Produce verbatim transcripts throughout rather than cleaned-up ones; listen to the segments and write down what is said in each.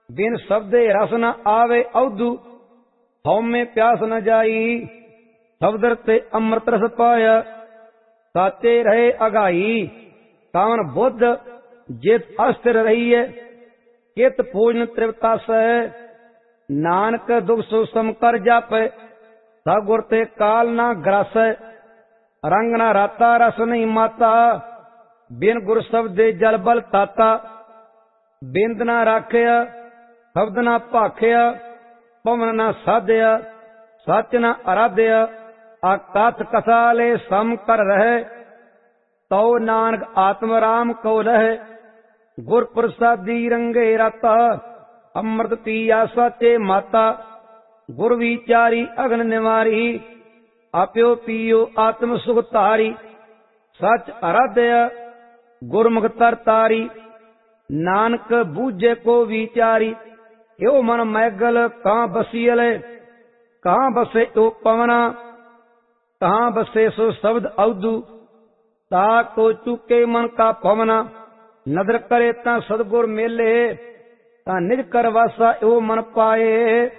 बिन शब्दे रस न आवे अवधु, हौमे प्यास न जाई। शब्द ते अमृत रस पाय, साचे रहे अगाई। कान बुद्ध जित अस्थिर रहिए, कित भोजन तृप्ता सह। नानक दुख सो सम कर जापे, सगुर ते काल ना ग्रस। रंग ना राता रस नहीं माता, बिन गुर शब्दे जल बल ताता। बिंद ना राखिया शब्द ना भाखिया, पवन ना साध्या सच ना आराध्या। अकथ कथा ले सम कर रहे, तो नानक आत्म राम को रहे। गुर प्रसादी रंगे रता, अमृत पिया साचे माता। गुर विचारी अग्न निवारी, आप्यो पियो आत्म सुख तारी। सच आराध्या गुरमुख तर तारी, नानक बूझे को विचारी। यो मन मैगल कहाँ बसियले, कहाँ बसे ओ पवना। कहाँ बसे सो शब्द अवधु, ता को चुके मन का पवना। नदर करे ता सदगुर मेले, ता निज कर वासा ओ मन पाए।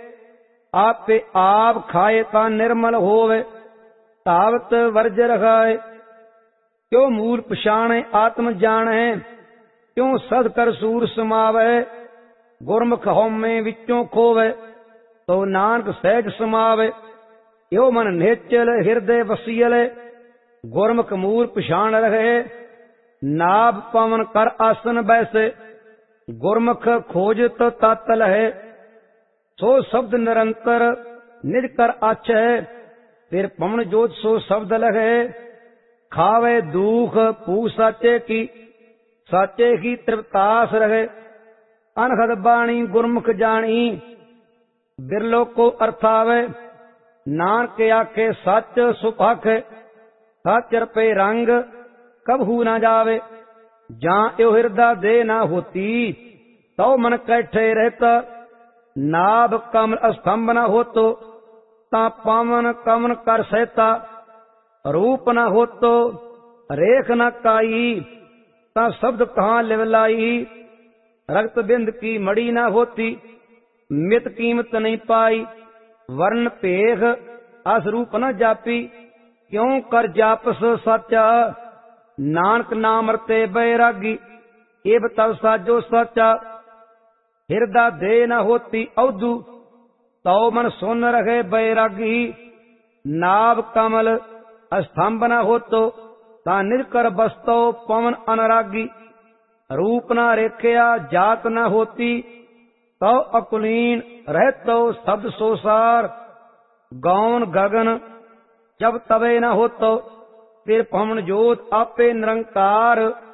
आपे आप खाए ता निर्मल होवे, तावत वर्ज रखाए। क्यों मूल पछाणे आत्म जाने, क्यों सद कर सूर समावे। गुरमुख हौमे विचों खोवे, तो नानक सहज समावे। यो मन नेचल हृदय वसियले, गुरमुख मूल पछाण रहे। नाभ पवन कर आसन बैसे, गुरमुख खोजत तातल है। सो शब्द निरंतर निज कर आछ है, फिर पवन जोत सो शब्द लगे। खावे दुख पू साचे की, साचे की तृप्तास रहे। अनहद बाणी गुरमुख जानी, बिरलो को अर्थावे। नानक आखे सच सुपाख, सच रपे रंग कबहू न जावे। जां यो हृदय दे ना होती, तो मन कैठे रहता। नाभ कमल स्तंभ न होतो, ता पावन कमन कर सहता। रूप न होतो रेख न काई, ता शब्द कहाँ लिवलाई। रक्त बिंद की मड़ी न होती, मित कीमत नहीं पाई। वर्ण पेख अस रूप न जापी, क्यों कर जापस साचा। नानक नाम रते बैरागी, एब तब साजो साचा। हृदय दे न होती अवधु, तो मन सुन रहे बैरागी। नाभ कमल स्तंभ न होतो, ता निज कर बस्तो पवन अनुरागी। रूप न रेखया जात न होती, तो अकुलीन रहतो शब्द सोसार। गौन गगन जब तबे न होतो, फिर पवन जोत आपे निरंकार।